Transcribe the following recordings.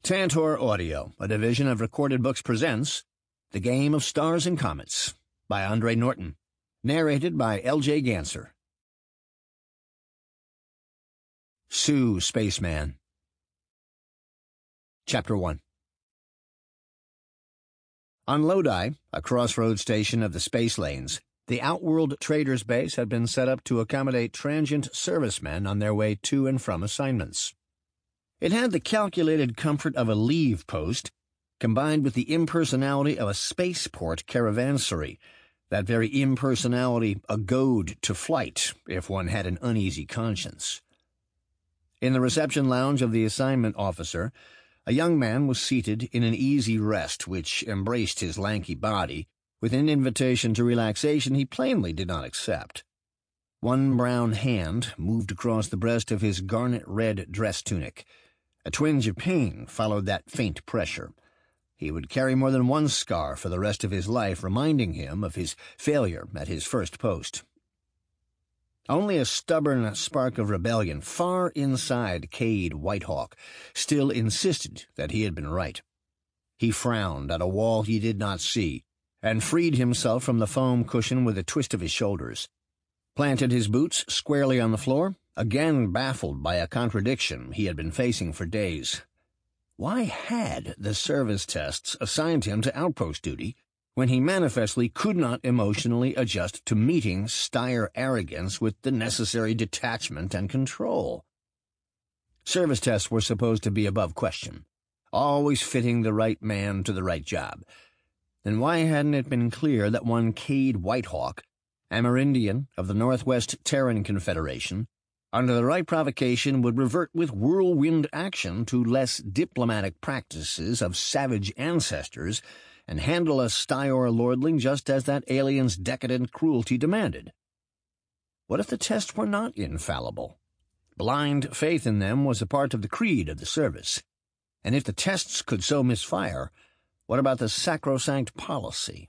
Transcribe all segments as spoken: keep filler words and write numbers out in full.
Tantor Audio, a division of Recorded Books, presents The Game of Stars and Comets by Andre Norton, narrated by L J Ganser. Sioux Spaceman. Chapter one. On Lodi, a crossroads station of the space lanes, the Outworld Traders Base had been set up to accommodate transient servicemen on their way to and from assignments. It had the calculated comfort of a leave post, combined with the impersonality of a spaceport caravansary, that very impersonality a goad to flight if one had an uneasy conscience. In the reception lounge of the assignment officer, a young man was seated in an easy rest which embraced his lanky body, with an invitation to relaxation he plainly did not accept. One brown hand moved across the breast of his garnet-red dress tunic. A twinge of pain followed that faint pressure. He would carry more than one scar for the rest of his life, reminding him of his failure at his first post. Only a stubborn spark of rebellion far inside Cade Whitehawk still insisted that he had been right. He frowned at a wall he did not see, and freed himself from the foam cushion with a twist of his shoulders, planted his boots squarely on the floor, again baffled by a contradiction he had been facing for days. Why had the service tests assigned him to outpost duty when he manifestly could not emotionally adjust to meeting Steyr arrogance with the necessary detachment and control? Service tests were supposed to be above question, always fitting the right man to the right job. Then why hadn't it been clear that one Cade Whitehawk, Amerindian of the Northwest Terran Confederation, under the right provocation would revert with whirlwind action to less diplomatic practices of savage ancestors and handle a Steyr lordling just as that alien's decadent cruelty demanded? What if the tests were not infallible? Blind faith in them was a part of the creed of the service. And if the tests could so misfire, what about the sacrosanct policy?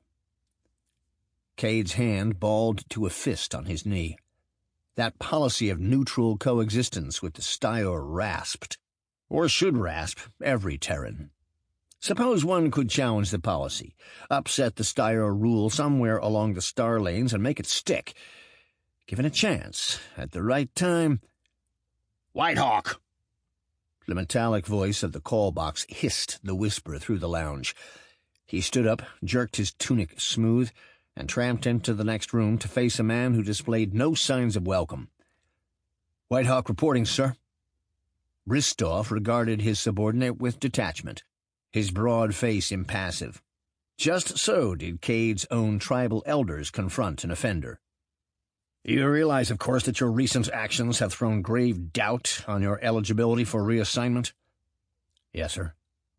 Cade's hand balled to a fist on his knee. That policy of neutral coexistence with the Steyr rasped, or should rasp, every Terran. Suppose one could challenge the policy, upset the Steyr rule somewhere along the star lanes and make it stick. Given a chance, at the right time— "Whitehawk!" The metallic voice of the call box hissed the whisper through the lounge. He stood up, jerked his tunic smooth, and tramped into the next room to face a man who displayed no signs of welcome. "Whitehawk reporting, sir." Bristoff regarded his subordinate with detachment, his broad face impassive. Just so did Cade's own tribal elders confront an offender. "You realize, of course, that your recent actions have thrown grave doubt on your eligibility for reassignment?" "Yes, sir."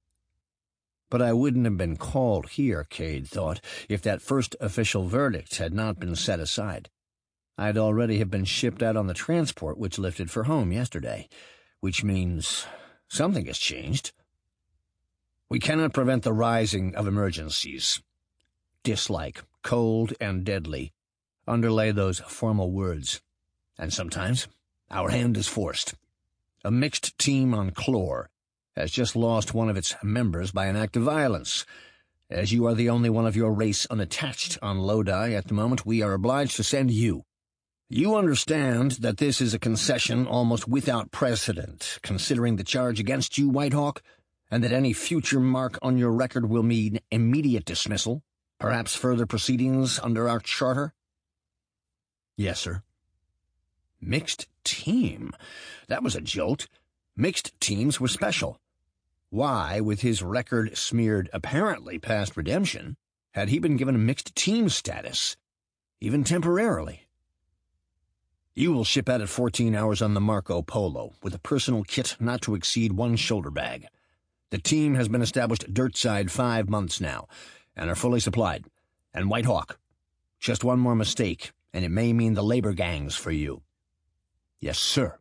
But I wouldn't have been called here, Cade thought, if that first official verdict had not been set aside. I'd already have been shipped out on the transport which lifted for home yesterday, which means something has changed. "We cannot prevent the rising of emergencies." Dislike, cold and deadly, underlay those formal words. "And sometimes our hand is forced. A mixed team on Clore has just lost one of its members by an act of violence. As you are the only one of your race unattached on Lodi at the moment, we are obliged to send you. You understand that this is a concession almost without precedent, considering the charge against you, Whitehawk, and that any future mark on your record will mean immediate dismissal, perhaps further proceedings under our charter?" "Yes, sir." Mixed team? That was a jolt. Mixed teams were special. Why, with his record smeared apparently past redemption, had he been given a mixed team status, even temporarily? "You will ship out at fourteen hours on the Marco Polo, with a personal kit not to exceed one shoulder bag. The team has been established dirtside five months now, and are fully supplied. And Whitehawk, just one more mistake, and it may mean the labor gangs for you." "Yes, sir."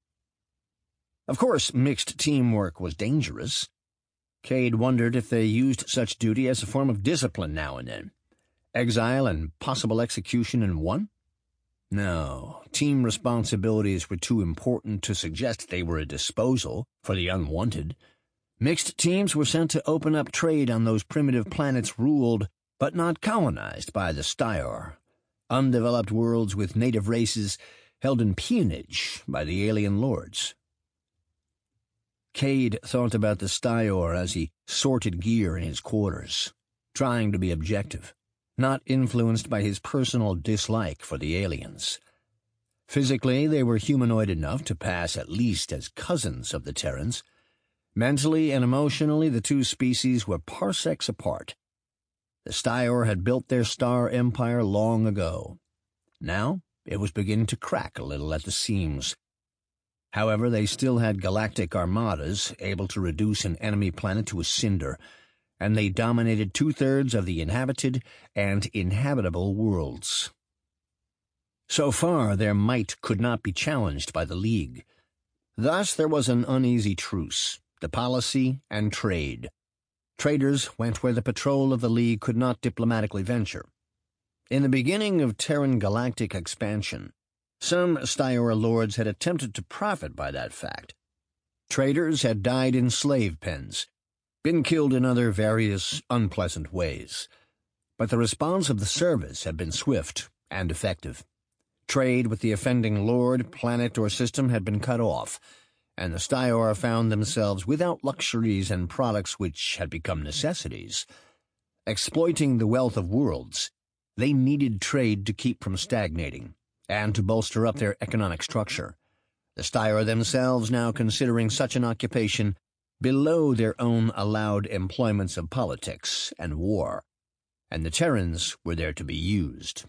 Of course, mixed teamwork was dangerous. Cade wondered if they used such duty as a form of discipline now and then. Exile and possible execution in one? No, team responsibilities were too important to suggest they were a disposal for the unwanted. Mixed teams were sent to open up trade on those primitive planets ruled but not colonized by the Steyr, undeveloped worlds with native races held in peonage by the alien lords. Cade thought about the Steyr as he sorted gear in his quarters, trying to be objective, not influenced by his personal dislike for the aliens. Physically, they were humanoid enough to pass at least as cousins of the Terrans. Mentally and emotionally, the two species were parsecs apart. The Steyr had built their star empire long ago. Now, it was beginning to crack a little at the seams. However, they still had galactic armadas able to reduce an enemy planet to a cinder, and they dominated two-thirds of the inhabited and inhabitable worlds. So far, their might could not be challenged by the League. Thus, there was an uneasy truce, diplomacy and trade. Traders went where the patrol of the League could not diplomatically venture. In the beginning of Terran galactic expansion, some Steyr lords had attempted to profit by that fact. Traders had died in slave pens, been killed in other various unpleasant ways. But the response of the service had been swift and effective. Trade with the offending lord, planet, or system had been cut off, and the Steyr found themselves without luxuries and products which had become necessities. Exploiting the wealth of worlds, they needed trade to keep from stagnating and to bolster up their economic structure. The Steyr themselves now considering such an occupation below their own allowed employments of politics and war, and the Terrans were there to be used.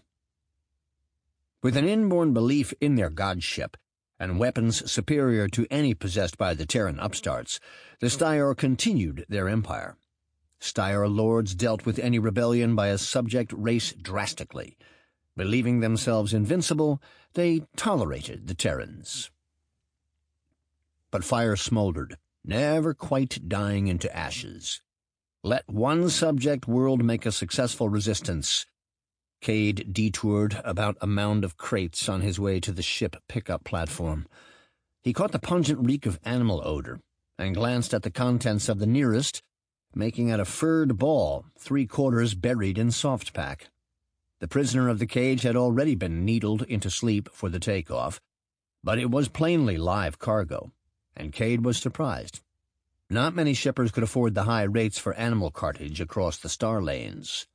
With an inborn belief in their godship, and weapons superior to any possessed by the Terran upstarts, the Steyr continued their empire. Steyr lords dealt with any rebellion by a subject race drastically. Believing themselves invincible, they tolerated the Terrans. But fire smoldered, never quite dying into ashes. Let one subject world make a successful resistance. Cade detoured about a mound of crates on his way to the ship pickup platform. He caught the pungent reek of animal odor and glanced at the contents of the nearest, making out a furred ball, three-quarters buried in softpack. The prisoner of the cage had already been needled into sleep for the takeoff, but it was plainly live cargo, and Cade was surprised. Not many shippers could afford the high rates for animal cartage across the star lanes.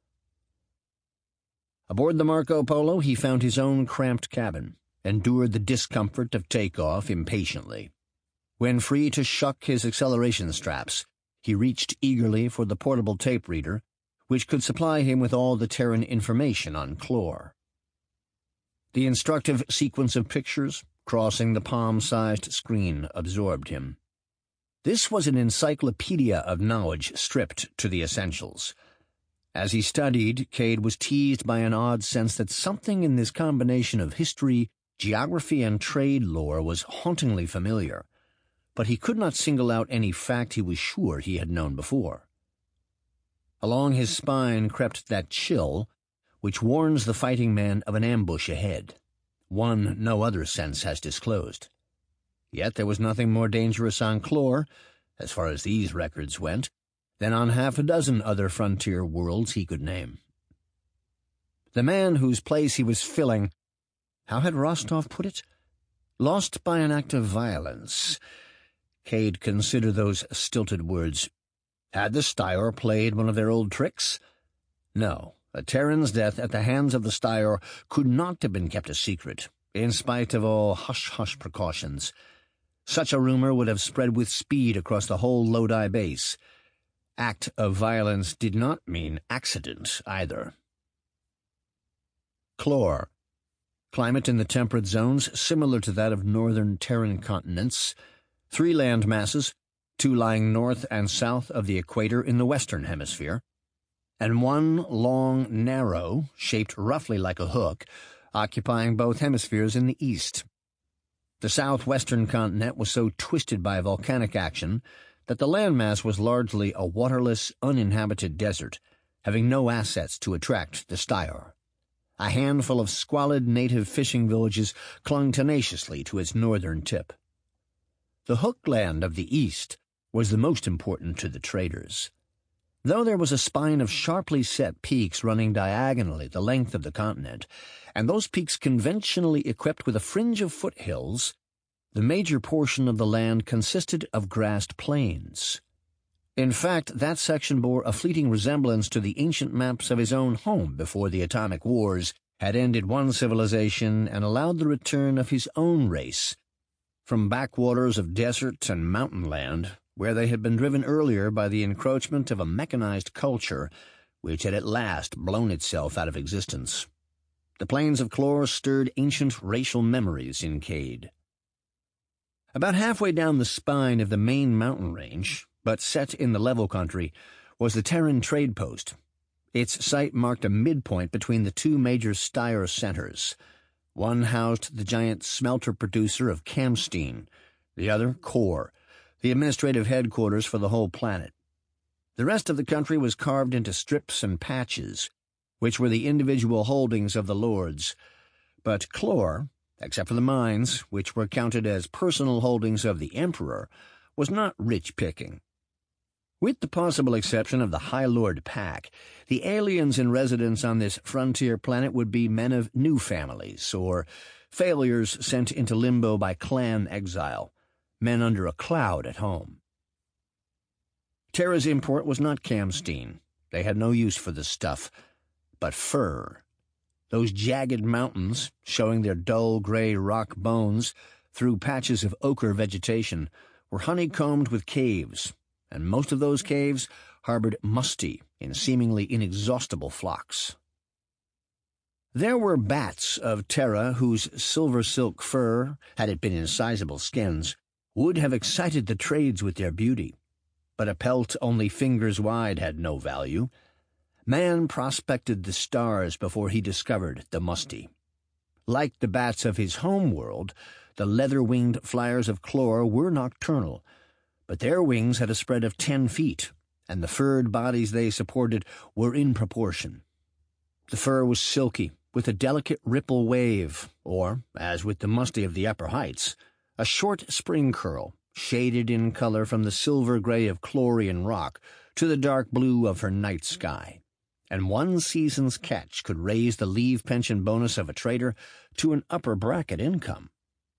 Aboard the Marco Polo, he found his own cramped cabin, endured the discomfort of takeoff impatiently. When free to shuck his acceleration straps, he reached eagerly for the portable tape reader, which could supply him with all the Terran information on Clor. The instructive sequence of pictures crossing the palm-sized screen absorbed him. This was an encyclopedia of knowledge stripped to the essentials. As he studied, Cade was teased by an odd sense that something in this combination of history, geography, and trade lore was hauntingly familiar, but he could not single out any fact he was sure he had known before. Along his spine crept that chill which warns the fighting man of an ambush ahead, one no other sense has disclosed. Yet there was nothing more dangerous on Clor, as far as these records went, than on half a dozen other frontier worlds he could name. The man whose place he was filling, how had Rostov put it? Lost by an act of violence. Cade considered those stilted words. Had the Steyr played one of their old tricks? No, a Terran's death at the hands of the Steyr could not have been kept a secret, in spite of all hush-hush precautions. Such a rumor would have spread with speed across the whole Lodi base. Act of violence did not mean accident, either. Clor. Climate in the temperate zones similar to that of northern Terran continents. Three land masses, two lying north and south of the equator in the western hemisphere, and one long, narrow, shaped roughly like a hook, occupying both hemispheres in the east. The southwestern continent was so twisted by volcanic action that the landmass was largely a waterless, uninhabited desert, having no assets to attract the Steyr. A handful of squalid native fishing villages clung tenaciously to its northern tip. The hookland of the east was the most important to the traders. Though there was a spine of sharply set peaks running diagonally the length of the continent, and those peaks conventionally equipped with a fringe of foothills, the major portion of the land consisted of grassed plains. In fact, that section bore a fleeting resemblance to the ancient maps of his own home before the atomic wars had ended one civilization and allowed the return of his own race from backwaters of desert and mountain land, where they had been driven earlier by the encroachment of a mechanized culture which had at last blown itself out of existence. The plains of Clor stirred ancient racial memories in Cade. About halfway down the spine of the main mountain range, but set in the level country, was the Terran trade post. Its site marked a midpoint between the two major Styre centers. One housed the giant smelter producer of Camstein, the other Core, the administrative headquarters for the whole planet. The rest of the country was carved into strips and patches, which were the individual holdings of the lords. But Clor, except for the mines, which were counted as personal holdings of the Emperor, was not rich-picking. With the possible exception of the High Lord Pack, the aliens in residence on this frontier planet would be men of new families, or failures sent into limbo by clan exile, men under a cloud at home. Terra's import was not Camstein. They had no use for the stuff, but fur. Those jagged mountains, showing their dull gray rock bones through patches of ochre vegetation, were honeycombed with caves, and most of those caves harbored musty in seemingly inexhaustible flocks. There were bats of Terra whose silver silk fur, had it been in sizable skins, would have excited the trades with their beauty, but a pelt only fingers wide had no value. Man prospected the stars before he discovered the musty. Like the bats of his home world, the leather-winged flyers of Clor were nocturnal, but their wings had a spread of ten feet, and the furred bodies they supported were in proportion. The fur was silky, with a delicate ripple wave, or, as with the musty of the upper heights, a short spring curl, shaded in color from the silver gray of Clorian rock to the dark blue of her night sky, and one season's catch could raise the leave pension bonus of a trader to an upper bracket income.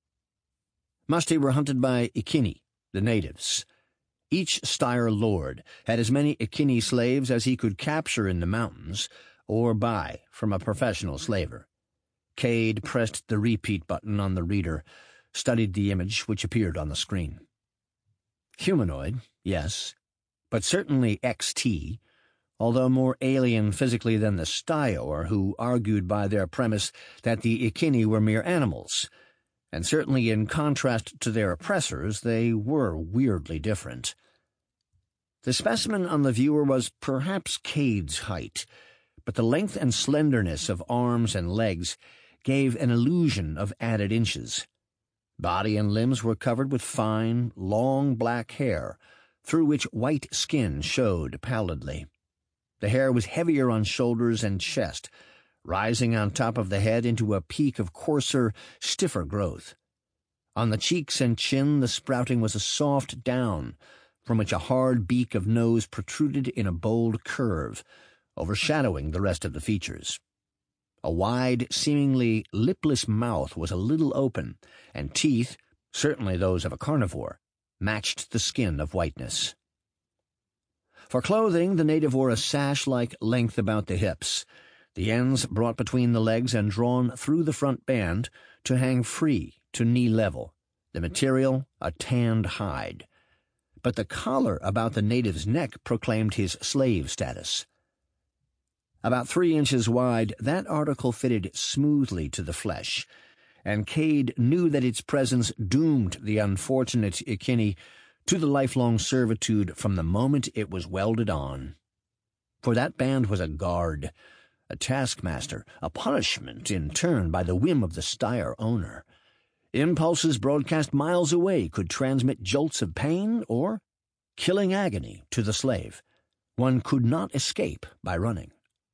Musty were hunted by Ikini, the natives. Each Styre lord had as many Ikini slaves as he could capture in the mountains or buy from a professional slaver. Cade pressed the repeat button on the reader, studied the image which appeared on the screen. Humanoid, yes, but certainly X T, although more alien physically than the Styre, who argued by their premise that the Ikini were mere animals, and certainly in contrast to their oppressors, they were weirdly different. The specimen on the viewer was perhaps Cade's height, but the length and slenderness of arms and legs gave an illusion of added inches. Body and limbs were covered with fine, long black hair, through which white skin showed pallidly. The hair was heavier on shoulders and chest, rising on top of the head into a peak of coarser, stiffer growth. On the cheeks and chin the sprouting was a soft down, from which a hard beak of nose protruded in a bold curve, overshadowing the rest of the features. A wide, seemingly lipless mouth was a little open, and teeth, certainly those of a carnivore, matched the skin of whiteness. For clothing, the native wore a sash-like length about the hips, the ends brought between the legs and drawn through the front band to hang free to knee level, the material a tanned hide. But the collar about the native's neck proclaimed his slave status. About three inches wide, that article fitted smoothly to the flesh, and Cade knew that its presence doomed the unfortunate Ikini to the lifelong servitude from the moment it was welded on. For that band was a guard, a taskmaster, a punishment in turn by the whim of the Styre owner. Impulses broadcast miles away could transmit jolts of pain or killing agony to the slave. One could not escape by running.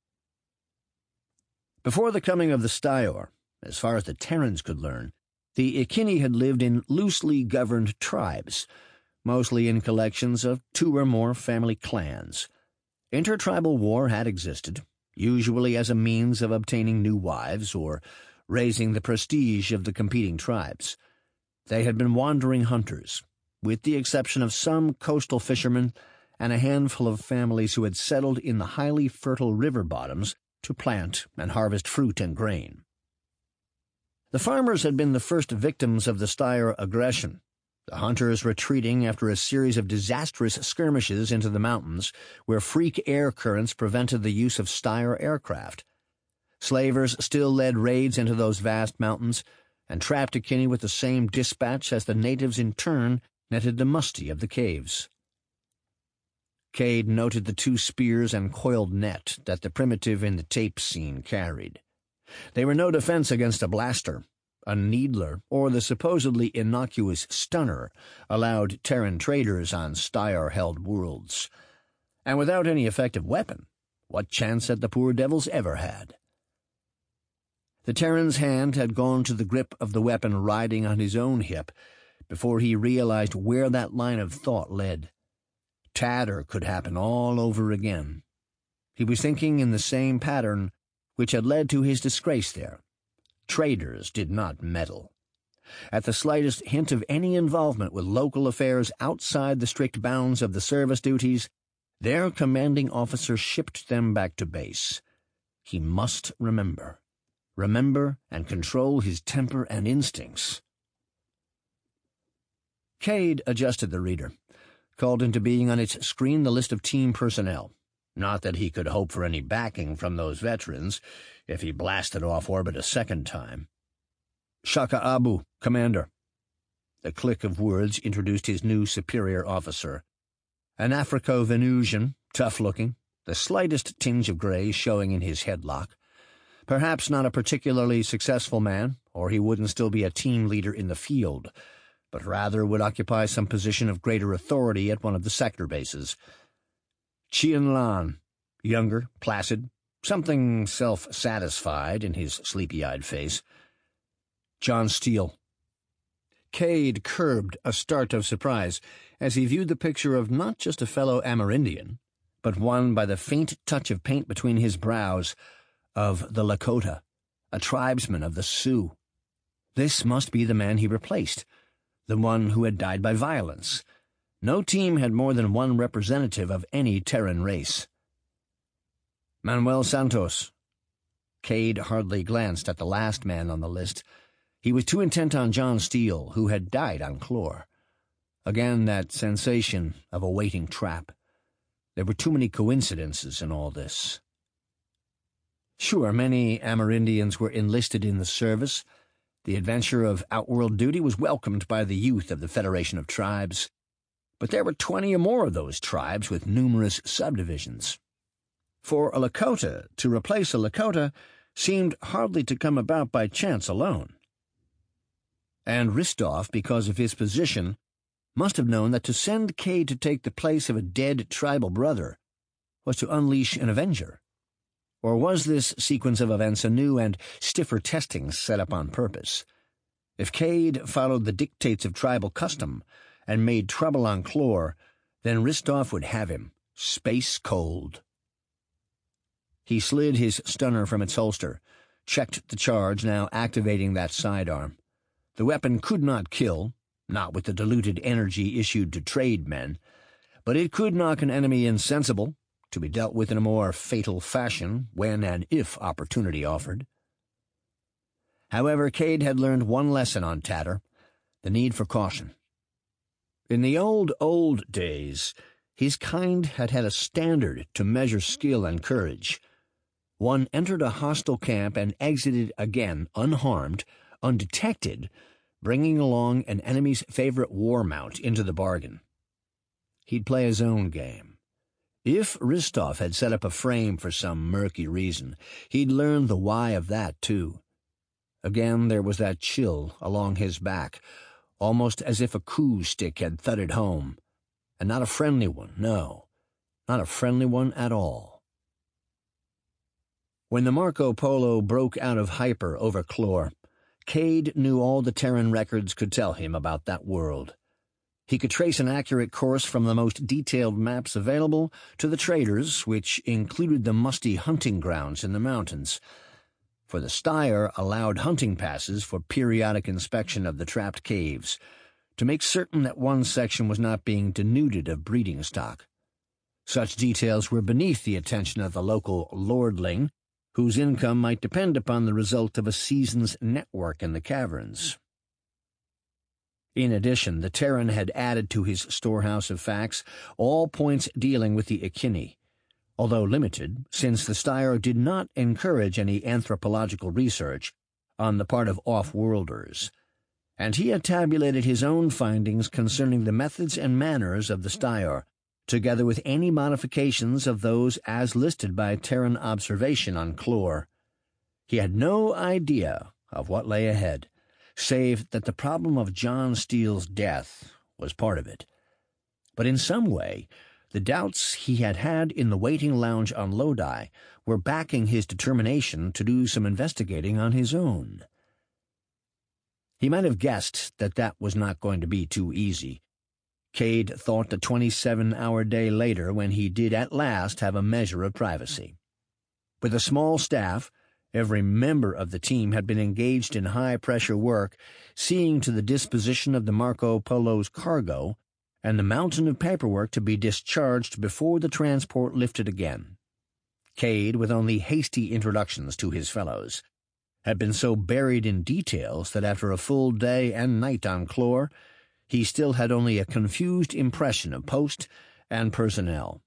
Before the coming of the Styre, as far as the Terrans could learn, the Ikini had lived in loosely governed tribes, mostly in collections of two or more family clans. Intertribal war had existed, usually as a means of obtaining new wives or raising the prestige of the competing tribes. They had been wandering hunters, with the exception of some coastal fishermen and a handful of families who had settled in the highly fertile river bottoms to plant and harvest fruit and grain. The farmers had been the first victims of the Steyr aggression, the hunters retreating after a series of disastrous skirmishes into the mountains where freak air currents prevented the use of Steyr aircraft. Slavers still led raids into those vast mountains and trapped Akinyi with the same dispatch as the natives in turn netted the musty of the caves. Cade noted the two spears and coiled net that the primitive in the tape scene carried. They were no defense against a blaster, a needler, or the supposedly innocuous stunner allowed Terran traders on Steyr-held worlds. And without any effective weapon, what chance had the poor devils ever had? The Terran's hand had gone to the grip of the weapon riding on his own hip before he realized where that line of thought led. Tatter could happen all over again. He was thinking in the same pattern which had led to his disgrace there. Traders did not meddle. At the slightest hint of any involvement with local affairs outside the strict bounds of the service duties, their commanding officer shipped them back to base. He must remember. Remember and control his temper and instincts. Cade adjusted the reader, called into being on its screen the list of team personnel. Not that he could hope for any backing from those veterans if he blasted off orbit a second time. Shaka Abu, Commander. The click of words introduced his new superior officer. An Africo-Venusian, tough-looking, the slightest tinge of gray showing in his headlock. Perhaps not a particularly successful man, or he wouldn't still be a team leader in the field, but rather would occupy some position of greater authority at one of the sector bases. Chien Lan, younger, placid, something self-satisfied in his sleepy-eyed face. John Steele. Cade curbed a start of surprise as he viewed the picture of not just a fellow Amerindian, but one by the faint touch of paint between his brows, of the Lakota, a tribesman of the Sioux. This must be the man he replaced, the one who had died by violence. No team had more than one representative of any Terran race. Manuel Santos. Cade hardly glanced at the last man on the list. He was too intent on John Steele, who had died on Clore. Again, that sensation of a waiting trap. There were too many coincidences in all this. Sure, many Amerindians were enlisted in the service. The adventure of outworld duty was welcomed by the youth of the Federation of Tribes. But there were twenty or more of those tribes with numerous subdivisions. For a Lakota to replace a Lakota seemed hardly to come about by chance alone. And Ristov, because of his position, must have known that to send Cade to take the place of a dead tribal brother was to unleash an Avenger. Or was this sequence of events a new and stiffer testing set up on purpose? If Cade followed the dictates of tribal custom and made trouble on Clore, then Ristov would have him, space cold. He slid his stunner from its holster, checked the charge, now activating that sidearm. The weapon could not kill, not with the diluted energy issued to trade men, but it could knock an enemy insensible, to be dealt with in a more fatal fashion when and if opportunity offered. However, Cade had learned one lesson on Tatter, the need for caution. In the old, old days, his kind had had a standard to measure skill and courage. One entered a hostile camp and exited again unharmed, undetected, bringing along an enemy's favorite war mount into the bargain. He'd play his own game. If Ristov had set up a frame for some murky reason, he'd learned the why of that, too. Again there was that chill along his back, almost as if a coup stick had thudded home. And not a friendly one, no, not a friendly one at all. When the Marco Polo broke out of hyper over Clore, Cade knew all the Terran records could tell him about that world. He could trace an accurate course from the most detailed maps available to the traders, which included the musty hunting grounds in the mountains. For the Steyr allowed hunting passes for periodic inspection of the trapped caves, to make certain that one section was not being denuded of breeding stock. Such details were beneath the attention of the local lordling, whose income might depend upon the result of a season's network in the caverns. In addition, the Terran had added to his storehouse of facts all points dealing with the Echini, although limited, since the Steyr did not encourage any anthropological research on the part of off-worlders, and he had tabulated his own findings concerning the methods and manners of the Steyr, together with any modifications of those as listed by Terran observation on Clor. He had no idea of what lay ahead, save that the problem of John Steele's death was part of it. But in some way, the doubts he had had in the waiting lounge on Lodi were backing his determination to do some investigating on his own. He might have guessed that that was not going to be too easy. Cade thought the twenty-seven-hour day later when he did at last have a measure of privacy. With a small staff, every member of the team had been engaged in high-pressure work, seeing to the disposition of the Marco Polo's cargo and the mountain of paperwork to be discharged before the transport lifted again. Cade, with only hasty introductions to his fellows, had been so buried in details that after a full day and night on Clor, he still had only a confused impression of post and personnel.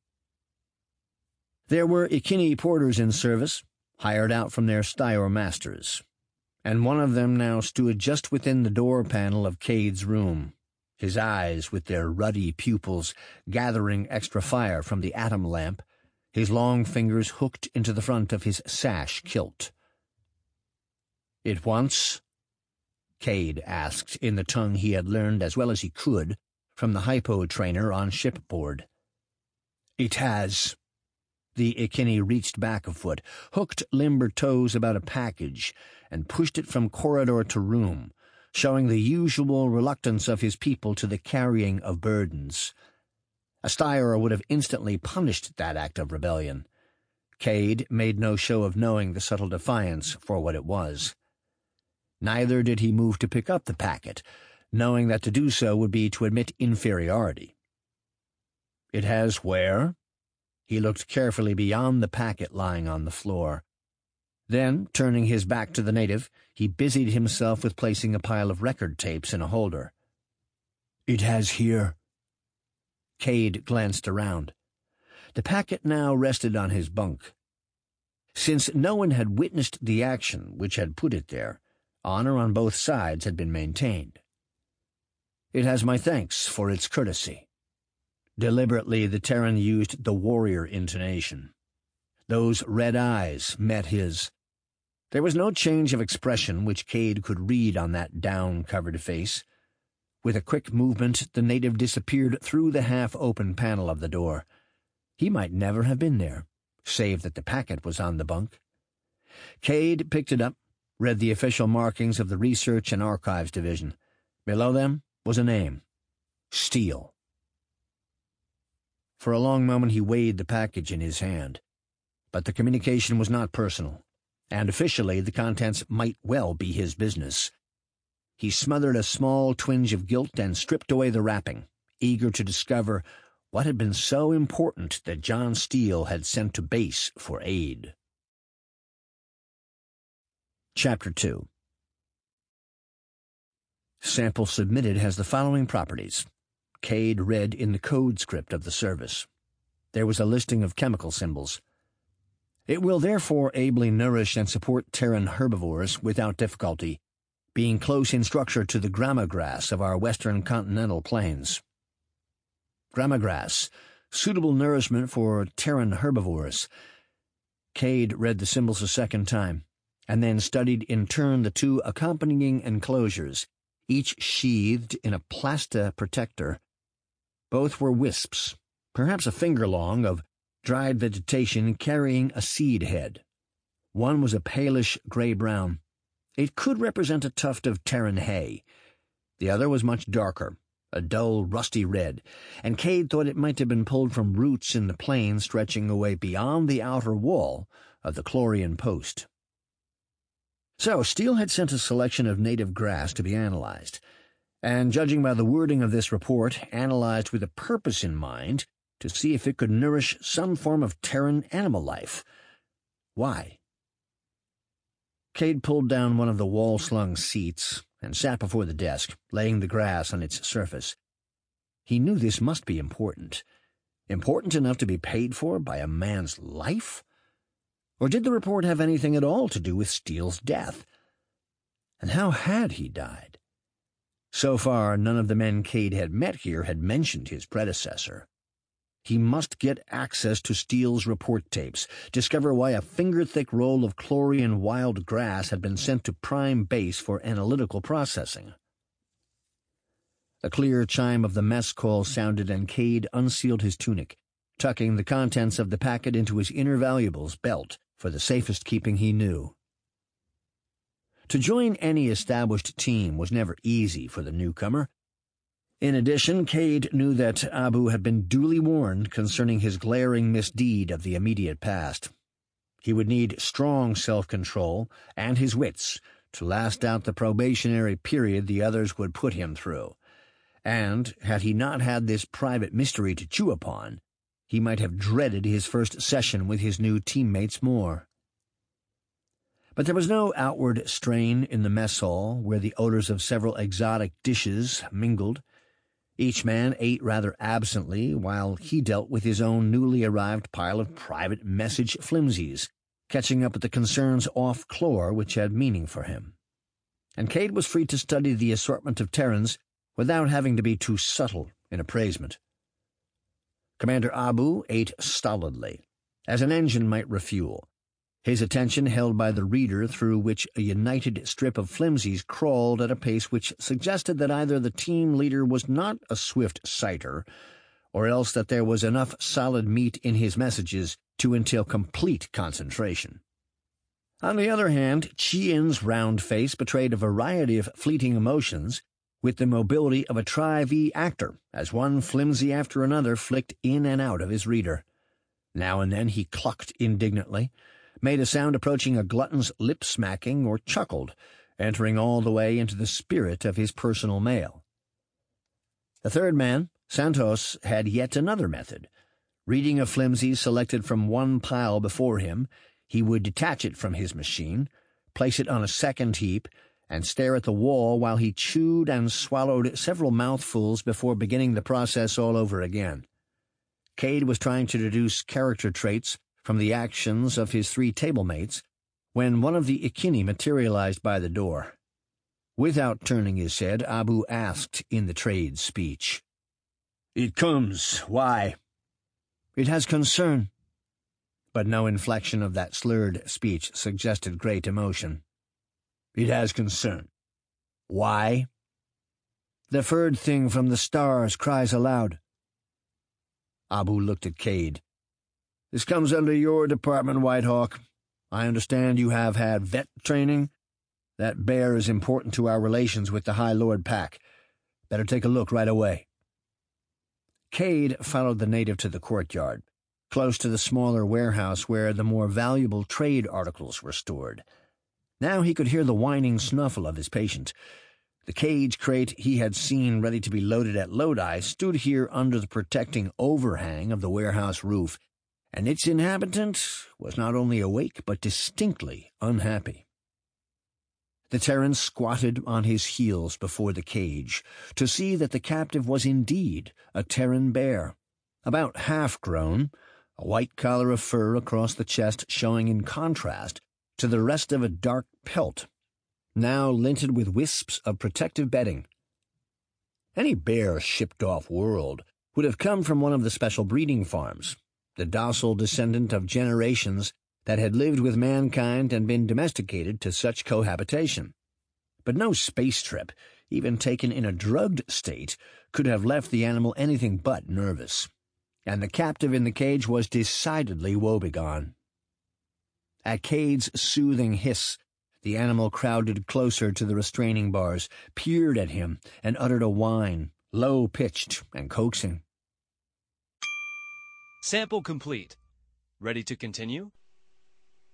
There were Echini porters in service, hired out from their Steyr masters, and one of them now stood just within the door panel of Cade's room, his eyes with their ruddy pupils gathering extra fire from the atom lamp, his long fingers hooked into the front of his sash kilt. "It wants?" Cade asked in the tongue he had learned as well as he could from the hypo trainer on shipboard. "It has." The Echini reached back a foot, hooked limber toes about a package, and pushed it from corridor to room, showing the usual reluctance of his people to the carrying of burdens. A Steyr would have instantly punished that act of rebellion. Cade made no show of knowing the subtle defiance for what it was. Neither did he move to pick up the packet, knowing that to do so would be to admit inferiority. "It has where?" He looked carefully beyond the packet lying on the floor. Then, turning his back to the native, he busied himself with placing a pile of record tapes in a holder. "It has here." Cade glanced around. The packet now rested on his bunk. Since no one had witnessed the action which had put it there, honor on both sides had been maintained. "It has my thanks for its courtesy." Deliberately, the Terran used the warrior intonation. Those red eyes met his. There was no change of expression which Cade could read on that down-covered face. With a quick movement, the native disappeared through the half-open panel of the door. He might never have been there, save that the packet was on the bunk. Cade picked it up, read the official markings of the Research and Archives Division. Below them was a name: Steele. For a long moment he weighed the package in his hand, but the communication was not personal, and officially the contents might well be his business. He smothered a small twinge of guilt and stripped away the wrapping, eager to discover what had been so important that John Steele had sent to base for aid. Chapter two. Sample submitted has the following properties. Cade read in the code script of the service. There was a listing of chemical symbols. It will therefore ably nourish and support Terran herbivores without difficulty, being close in structure to the grama grass of our western continental plains. Grama grass, suitable nourishment for Terran herbivores. Cade read the symbols a second time, and then studied in turn the two accompanying enclosures, each sheathed in a plasta protector. Both were wisps, perhaps a finger long, of dried vegetation carrying a seed head. One was a palish gray-brown. It could represent a tuft of Terran hay. The other was much darker, a dull, rusty red, and Cade thought it might have been pulled from roots in the plain stretching away beyond the outer wall of the Chlorian post. So Steele had sent a selection of native grass to be analyzed, and judging by the wording of this report, analyzed with a purpose in mind to see if it could nourish some form of Terran animal life. Why? Cade pulled down one of the wall-slung seats and sat before the desk, laying the grass on its surface. He knew this must be important. Important enough to be paid for by a man's life? Or did the report have anything at all to do with Steele's death? And how had he died? So far, none of the men Cade had met here had mentioned his predecessor. He must get access to Steele's report tapes, discover why a finger-thick roll of Chlorian wild grass had been sent to Prime Base for analytical processing. The clear chime of the mess call sounded, and Cade unsealed his tunic, tucking the contents of the packet into his inner valuables belt for the safest keeping he knew. To join any established team was never easy for the newcomer. In addition, Cade knew that Abu had been duly warned concerning his glaring misdeed of the immediate past. He would need strong self-control and his wits to last out the probationary period the others would put him through. And, had he not had this private mystery to chew upon, he might have dreaded his first session with his new teammates more. But there was no outward strain in the mess hall, where the odors of several exotic dishes mingled. Each man ate rather absently while he dealt with his own newly arrived pile of private message flimsies, catching up with the concerns off Chlor which had meaning for him. And Cade was free to study the assortment of Terrans without having to be too subtle in appraisement. Commander Abu ate stolidly, as an engine might refuel, his attention held by the reader through which a united strip of flimsies crawled at a pace which suggested that either the team leader was not a swift sighter, or else that there was enough solid meat in his messages to entail complete concentration. On the other hand, Chien's round face betrayed a variety of fleeting emotions, with the mobility of a Tri-V actor, as one flimsy after another flicked in and out of his reader. Now and then he clucked indignantly, made a sound approaching a glutton's lip-smacking, or chuckled, entering all the way into the spirit of his personal mail. The third man, Santos, had yet another method. Reading a flimsy selected from one pile before him, he would detach it from his machine, place it on a second heap, and stare at the wall while he chewed and swallowed several mouthfuls before beginning the process all over again. Cade was trying to deduce character traits from the actions of his three tablemates when one of the Ikini materialized by the door. Without turning his head, Abu asked in the trade speech, "It comes. Why?" "It has concern." But no inflection of that slurred speech suggested great emotion. "It has concern. Why?" "The third thing from the stars cries aloud." Abu looked at Cade. "This comes under your department, Whitehawk. I understand you have had vet training. That bear is important to our relations with the High Lord Pack. Better take a look right away." Cade followed the native to the courtyard, close to the smaller warehouse where the more valuable trade articles were stored. Now he could hear the whining snuffle of his patient. The cage crate he had seen ready to be loaded at Lodi stood here under the protecting overhang of the warehouse roof, and its inhabitant was not only awake but distinctly unhappy. The Terran squatted on his heels before the cage to see that the captive was indeed a Terran bear, about half-grown, a white collar of fur across the chest showing in contrast to the rest of a dark pelt, now linted with wisps of protective bedding. Any bear shipped off-world would have come from one of the special breeding farms, the docile descendant of generations that had lived with mankind and been domesticated to such cohabitation. But no space trip, even taken in a drugged state, could have left the animal anything but nervous, and the captive in the cage was decidedly woebegone. At Cade's soothing hiss, the animal crowded closer to the restraining bars, peered at him, and uttered a whine, low-pitched and coaxing. Sample complete. Ready to continue?